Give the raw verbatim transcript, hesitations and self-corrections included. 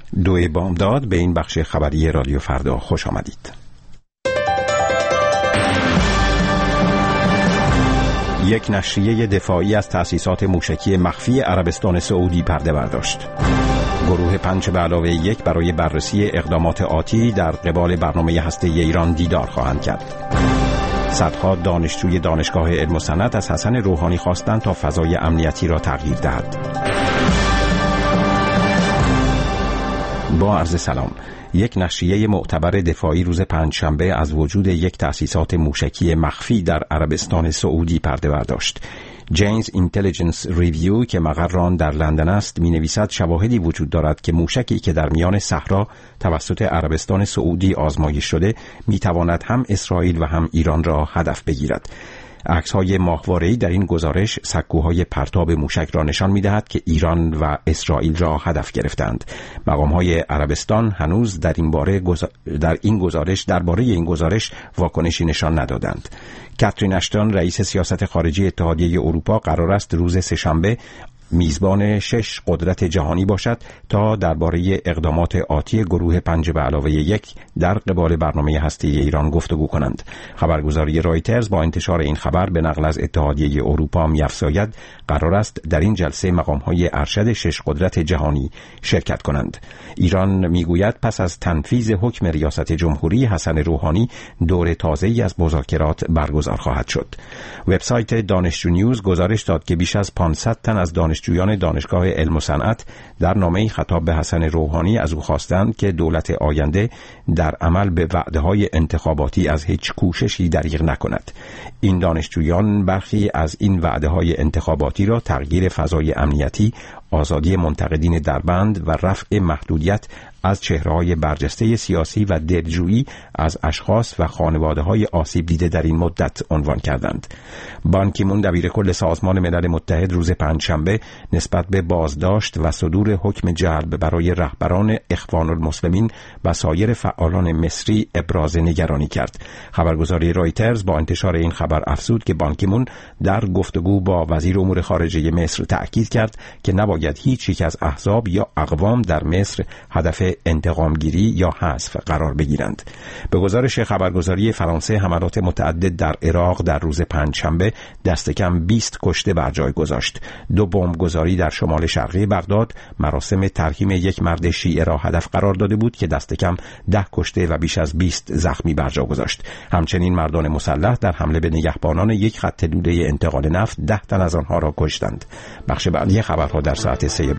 دو بامداد به این بخش خبری رادیو فردا خوش آمدید. یک نشریه دفاعی از تأسیسات موشکی مخفی عربستان سعودی پرده برداشت. گروه پنج به علاوه یک برای بررسی اقدامات آتی در قبال برنامه هسته‌ای ایران دیدار خواهند کرد. صدها دانشجوی دانشگاه علم و صنعت از حسن روحانی خواستند تا فضای امنیتی را تغییر دهد. با عرض سلام. یک نشریه معتبر دفاعی روز پنجشنبه از وجود یک تأسیسات موشکی مخفی در عربستان سعودی پرده برداشت. جینز اینتلیجنس ریویو که مقر آن در لندن است می نویسد شواهدی وجود دارد که موشکی که در میان صحرا توسط عربستان سعودی آزمایش شده می تواند هم اسرائیل و هم ایران را هدف بگیرد. عکس‌های ماهواره‌ای در این گزارش سکوهای پرتاب موشک را نشان می‌دهد که ایران و اسرائیل را هدف گرفتند. مقام‌های عربستان هنوز در این باره گزار... در این گزارش درباره این گزارش واکنشی نشان ندادند. کاترین اشتون رئیس سیاست خارجی اتحادیه اروپا قرار است روز سه‌شنبه میزبان شش قدرت جهانی باشد تا درباره اقدامات آتی گروه پنج به علاوه یک در قبال برنامه هسته‌ای ایران گفتگو کنند. خبرگزاری رایترز با انتشار این خبر به نقل از اتحادیه اروپا می‌افزاید قرار است در این جلسه مقام‌های ارشد شش قدرت جهانی شرکت کنند. ایران میگوید پس از تنفیذ حکم ریاست جمهوری حسن روحانی دور تازه‌ای از مذاکرات برگزار خواهد شد. وبسایت دانشجو نیوز گزارش داد که بیش از پانصد تن از دانشجویان دانشگاه علم و صنعت در نامه‌ای خطاب به حسن روحانی از او خواستند که دولت آینده در عمل به وعده‌های انتخاباتی از هیچ کوششی دریغ نکند. این دانشجویان برخی از این وعده‌های انتخاباتی را تغییر فضای امنیتی، آزادی منتقدین در بند و رفع محدودیت از چهره‌های برجسته سیاسی و دلجویی از اشخاص و خانواده‌های آسیب دیده در این مدت عنوان کردند. بان کی مون دبیر کل سازمان ملل متحد روز پنجشنبه نسبت به بازداشت و صدور حکم جلب برای رهبران اخوان المسلمین و سایر فعالان مصری ابراز نگرانی کرد. خبرگزاری رایترز با انتشار این خبر افزود که بان کی مون در گفتگو با وزیر امور خارجه مصر تأکید کرد که نباید هیچ یک از احزاب یا اقوام در مصر هدف انتقامگیری یا حذف قرار بگیرند. به گزارش خبرگزاری فرانسه حملات متعدد در عراق در روز پنجشنبه دست کم بیست کشته بر جای گذاشت. دو بمبگذاری در شمال شرقی بغداد مراسم ترحیم یک مرد شیعه را هدف قرار داده بود که دست کم ده کشته و بیش از بیست زخمی بر جا گذاشت. همچنین مردان مسلح در حمله به نگهبانان یک خط لوله انتقال نفت ده تن از آنها را کشتند. بخش بعدی خبرها در ساعت سه